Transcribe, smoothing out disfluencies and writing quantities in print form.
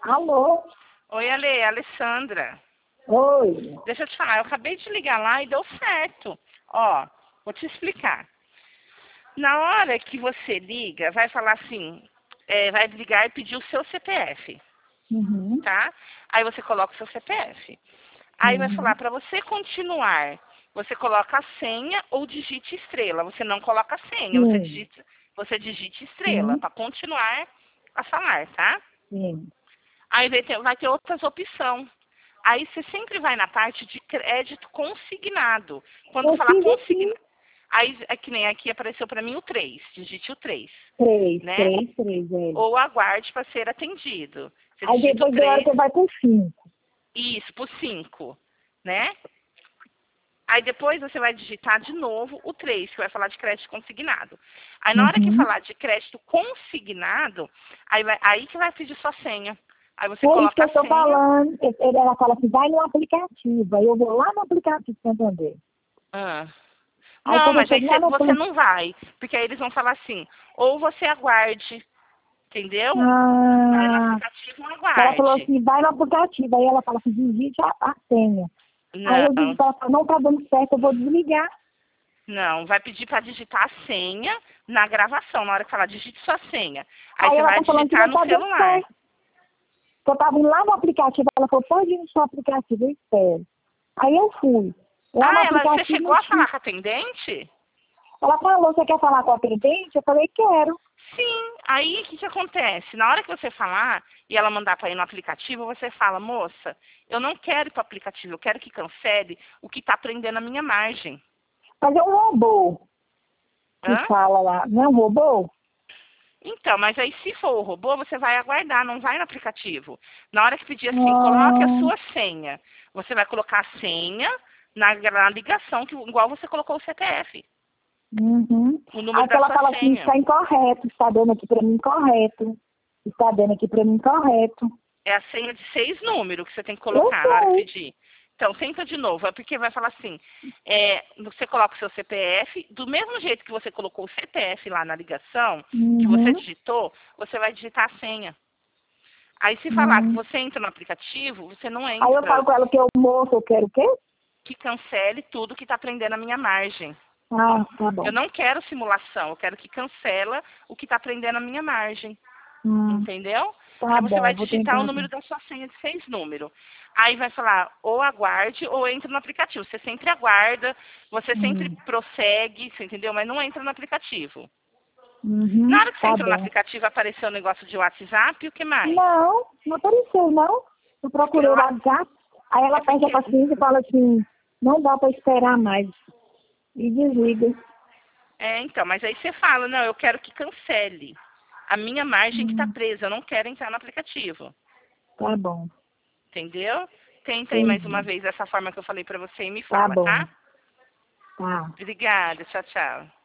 Alô? Oi, Ale, Alessandra. Oi. Deixa eu te falar, eu acabei de ligar lá e deu certo. Ó, vou te explicar. Na hora que você liga, vai falar assim, vai ligar e pedir o seu CPF, Uhum. tá? Aí você coloca o seu CPF. Aí vai falar, para você continuar, você coloca a senha ou digite estrela. Você não coloca a senha, Sim. você digite estrela Sim. para continuar a falar, tá? Sim. Aí vai ter outras opções. Aí você sempre vai na parte de crédito consignado. Quando Eu falar fiz aqui. consignado, aí é que nem aqui apareceu para mim o 3, digite o 3, Três, né? três, três, é. Ou aguarde para ser atendido. Você Aí digita o depois da hora 3, você vai pro 5. isso, por 5, né? Aí depois você vai digitar de novo o 3, que vai falar de crédito consignado. Aí na hora que Uhum. falar de crédito consignado, aí que vai pedir sua senha. Aí você Foi isso que coloca eu a estou senha. falando. Ela fala assim, vai no aplicativo. Aí eu vou lá no aplicativo Santander. Ah. Aí Não, quando eu mas aí chego lá no você aplicativo. não vai. Porque aí eles vão falar assim, ou você aguarde, entendeu? Vai no Ah, aplicativo e ela falou aguarde. assim, vai no aplicativo. Aí ela fala assim, digite a senha. Aí eu Não, disse pra ela, não tá dando certo, eu vou desligar. não. Vai pedir para digitar a senha na gravação, na hora que falar, digite sua senha. Aí Aí você ela vai tá falando que digitar não no tá dando celular. certo. Eu tava indo lá no aplicativo, ela falou, pode ir no seu aplicativo, eu espero. Aí eu fui. Lá no Ah, você aplicativo chegou não a tinha. falar com a atendente? Ela falou, você quer falar com a atendente? Eu falei, quero. Sim. Aí, o que que acontece? Na hora que você falar e ela mandar para ir no aplicativo, você fala, moça, eu não quero ir para o aplicativo, eu quero que cancele o que está prendendo a minha margem. Mas é um robô que Hã? fala lá. Não é um robô? Então, mas aí se for o robô, você vai aguardar, não vai no aplicativo. Na hora que pedir assim, coloque a Ah, sua senha. Você vai colocar a senha na ligação, igual você colocou o CPF, uhum. o número Aí que da ela sua fala assim, senha. está incorreto, está dando aqui para mim incorreto. Está dando aqui para mim incorreto. É a senha de 6 números que você tem que Eu colocar na hora que sei. pedir. Então, tenta de novo. É porque vai falar assim, você coloca o seu CPF, do mesmo jeito que você colocou o CPF lá na ligação, que você Uhum. digitou, você vai digitar a senha. Aí se falar que Uhum. você entra no aplicativo, você não Aí eu entra. falo com ela que eu moço, eu quero o quê? Que cancele tudo que está prendendo a minha margem. Ah, tá Eu bom. não quero simulação, eu quero que cancela o que está prendendo a minha margem. Hum, Entendeu? tá Aí você bom, vai vou digitar o tentar número aqui. da sua senha de 6 números. Aí vai falar ou aguarde ou entre no aplicativo. Você sempre aguarda, você sempre Hum. prossegue, você entendeu? Mas não entra no aplicativo. Na Uhum, hora que você tá entra no bom. aplicativo, apareceu o negócio de WhatsApp e o que mais? Não, não apareceu, não. Eu procurei Porque o lá, WhatsApp, aí ela é perde a porque. paciência e fala assim, não dá para esperar mais. E desliga. Então, mas aí você fala, não, eu quero que cancele a minha margem que está Hum, presa, eu não quero entrar no aplicativo. tá bom, Entendeu? Tenta aí mais uma entendi. vez essa forma que eu falei pra você e me Tá fala, bom, tá? tá. Obrigada, tchau, tchau.